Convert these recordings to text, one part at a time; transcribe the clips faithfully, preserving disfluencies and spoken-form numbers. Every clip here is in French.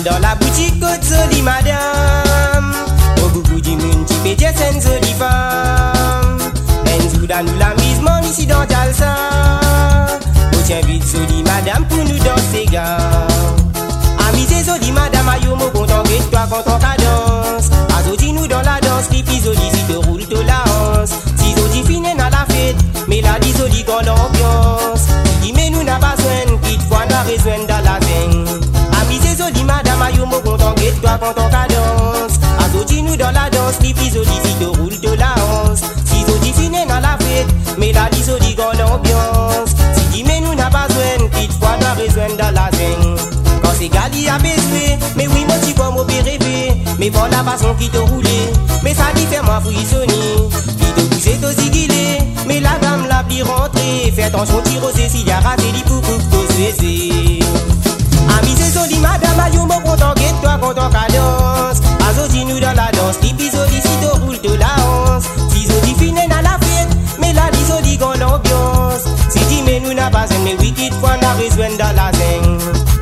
dans la boutique côte jolie madame. Au beaucoup du monde qui fait des scènes jolies femmes. Enzo dans nous la mise mon ici dans Jalsa. Au tient vite jolie madame pour nous danser gars. Amis c'est jolie madame ayo mo content que toi content qu'à danse. Azodi nous dans la danse les plus jolie si te roule to la hanse. Si zodi fine dans la fête mais la dit jolie dans l'ambiance. Dis mais nous n'a pas besoin quitte fois n'a besoin dans la scène. Amis c'est jolie madame ayo mo content que toi content qu'à danse. Azodi nous dans la danse les plus jolie si te roule to la hanse. Si zodi fine dans la fête mais la dit jolie dans l'ambiance. Si dis mais nous n'a pas besoin quitte fois n'a besoin dans la scène. Quand c'est gali à besoin, mais oui moi tu comme au rêver. Mais voilà la façon qui te roule, mais ça dit fait moi frissonner. Qui te pousse te ziguiller, mais la dame l'a pris rentrer. Fais attention tire au s'il a raté les pour que te souhaiter. Amis c'est joli madame ayo mon content que toi content qu'à danse. Azodi nous dans la danse, l'épisode si te roule de la hanse. Si zodi fine dans la fête, mais la dit joli dans l'ambiance. Si dit mais nous n'a pas besoin, mais oui quitte fois n'a besoin dans la scène.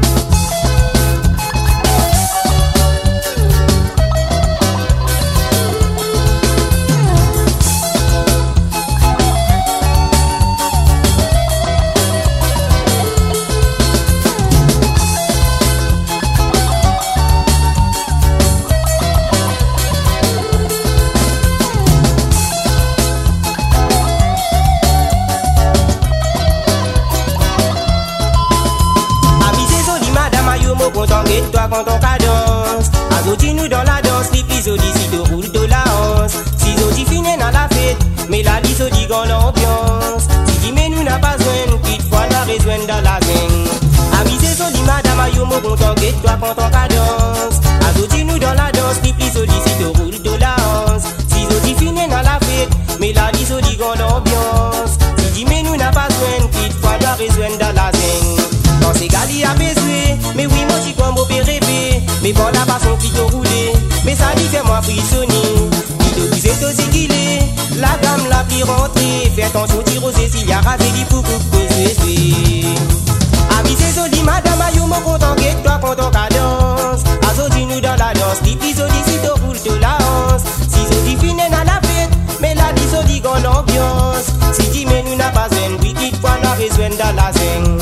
Content que toi content qu'à danse. Azodi nous dans la danse, l'épisode si te roule de la hanse. Si zodi fine dans la fête, mais la dit zodi dans l'ambiance. Si dit mais nous n'a pas besoin, quitte fois n'a besoin dans la scène. Amis c'est joli madame ayo mo content que toi content qu'à danse. Azodi nous dans la danse, l'épisode si te roule de la hanse. Si zodi fine dans la fête, mais la dit zodi dans l'ambiance. Si dit mais nous n'a pas besoin, quitte fois n'a besoin dans la scène. Quand c'est gali à besoin, mais oui moi j'y comme au rêver. Mais bon la façon qui te roule, mais ça dit fait moi frissonner. Qui te pousse te ziguiller, la dame l'a pris rentrer. Fais attention tire au s'il a raté les pour que te souhaiter. Amis c'est joli madame ayo mon content que toi content qu'à danse. Azodi nous dans la danse, l'épisode si te roule de la hanse. Si zodi fine dans la fête, mais la dit zodi dans l'ambiance. Si dit mais nous n'a pas besoin, oui quitte fois n'a besoin dans la scène.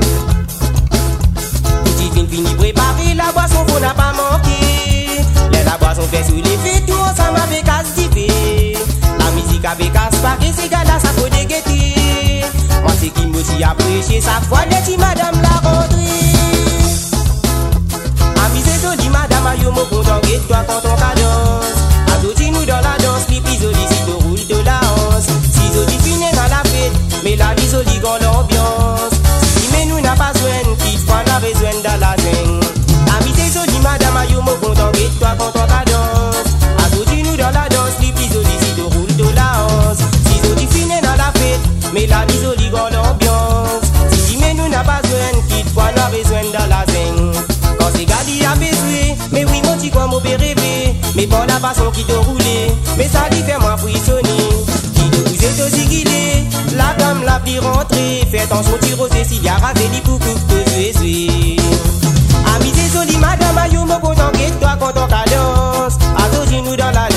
Fini préparer la boisson qu'on n'a pas manqué. Les la boisson fait sous les fêtes, tout ensemble avec Asdivé. La musique avec Aspar et c'est gars là ça faut déguetter. Moi c'est qui m'aussi apprécié chaque fois les petits madame la rentrée. Amis c'est joli madame ayo mo content que toi content qu'à danse. Azodi nous dans la danse, l'épisode si te roule de la hanse. Si zodi fine dans la fête, mais la vie joli dans l'ambiance. Si mais nous n'a pas besoin, quitte fois n'a besoin dans la scène. Amis c'est joli madame ayo mo content que toi content qu'à danse. Azodi nous dans la danse, l'épisode si te roule de la hanse. Si zodi fine dans la fête, mais la vie joli dans l'ambiance. Si mais nous n'a pas besoin, quitte fois n'a besoin dans la scène. Quand c'est gali à besoin, mais oui mon petit comme au rêver. Mais bon la façon qui te roule, mais ça dit fait moi frissonner. Qui te pousse te ziguiller, la dame l'a pris rentrer. Fais attention tire au s'il a raté les pour que te souhaiter. Amis c'est joli madame ayo mo content que toi content qu'à danse. Azodi nous dans la